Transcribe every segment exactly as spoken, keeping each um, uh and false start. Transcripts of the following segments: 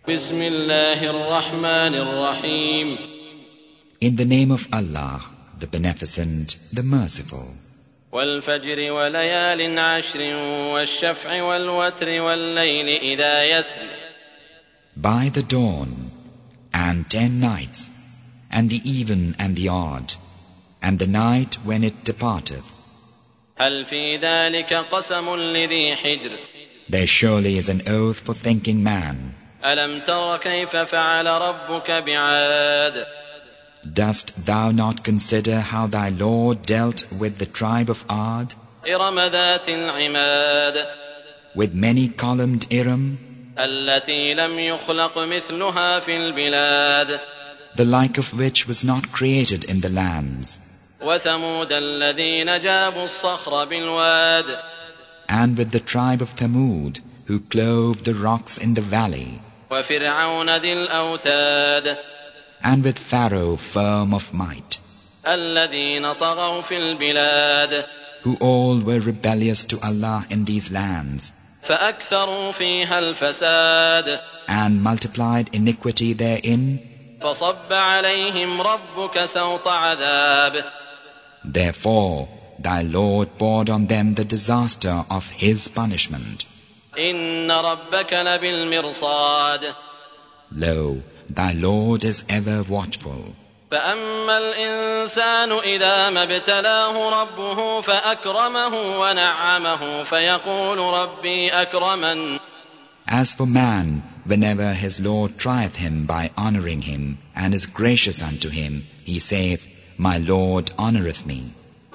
بسم الله الرحمن الرحيم. In the name of Allah, the Beneficent, the Merciful. والفجر وليال عشر والشفع والوتر والليل إذا يسر. By the dawn, and ten nights, and the even and the odd, and the night when it departeth. هل في ذلك قسم لذي حجر. There surely is an oath for thinking man. ألم تر كيف فعل ربك بعاد. Dost thou not consider how thy Lord dealt with the tribe of Ad? إرم ذات العماد. With many-columned Iram, التي لم يخلق مثلها في البلاد. the like of which was not created in the lands. وثمود الذين جابوا الصخر بالواد. And with the tribe of Thamud, who clove the rocks in the valley. وفرعون ذي الأوتاد. And with Pharaoh firm of might. الذين طغوا في البلاد. Who all were rebellious to Allah in these lands. فأكثروا فيها الفساد. And multiplied iniquity therein. فصب عليهم ربك سوط عذاب. Therefore thy Lord poured on them the disaster of his punishment. إن ربك لبالمرصاد. Lo, thy Lord is ever watchful. فأما الإنسان إذا ما ابتلاه ربه فأكرمه ونعمه فيقول ربي أكرمن. As for man, whenever his Lord trieth him by honoring him, and is gracious unto him, he saith, My Lord honoureth me.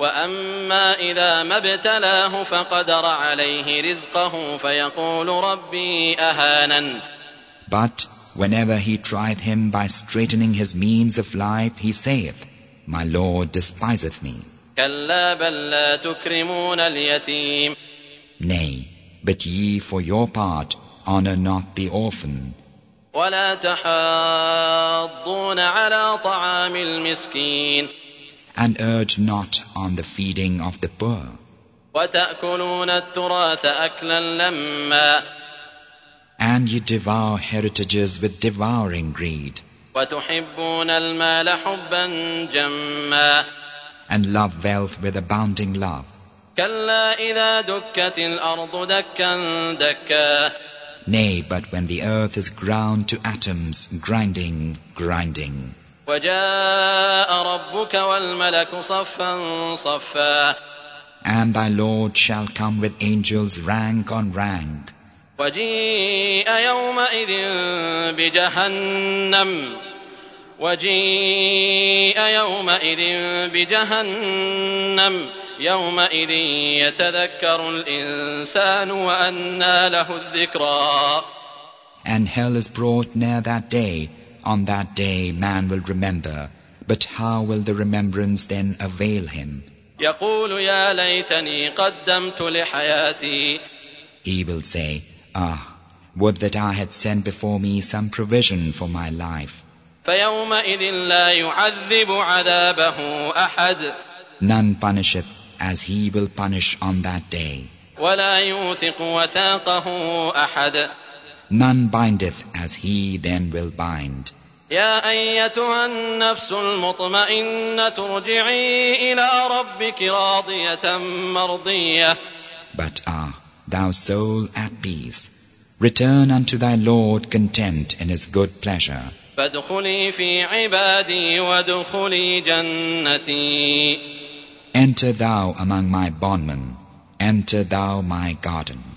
وأما إذا ما ابتلاه فقدر عليه رزقه فيقول ربي أهانن. But whenever he trieth him by straightening his means of life, he saith, My Lord despiseth me. كلا بل لا تكرمون اليتيم. Nay, but ye for your part honour not the orphan. ولا تحاضون على طعام المسكين. And urge not on the feeding of the poor. وتأكلون التراث أكلا لما. And ye devour heritages with devouring greed. وتحبون المال حبا جما. And love wealth with abounding love. كلا إذا دكت الأرض دكا دكا. Nay, but when the earth is ground to atoms, grinding, grinding. وجاء ربك والملك صفا صفا. And thy Lord shall come with angels rank on rank. وجيء يومئذ بجهنم. وجيء يومئذ بجهنم. يومئذ يتذكر الإنسان وأنى له الذكرى. And hell is brought near that day. On that day man will remember, but how will the remembrance then avail him? يقول يا ليتني قدمت لحياتي. He will say, Ah, would that I had sent before me some provision for my life. فيومئذ لا يعذب عذابه أحد. None punisheth as he will punish on that day. ولا يوثق وثاقه أحد. None bindeth as he then will bind. يا أيتها النفس المطمئنة ارجعي إلى ربك راضية مرضية. But ah, thou soul at peace, return unto thy Lord content in his good pleasure. فادخلي في عبادي وادخلي جنتي. Enter thou among my bondmen, enter thou my garden.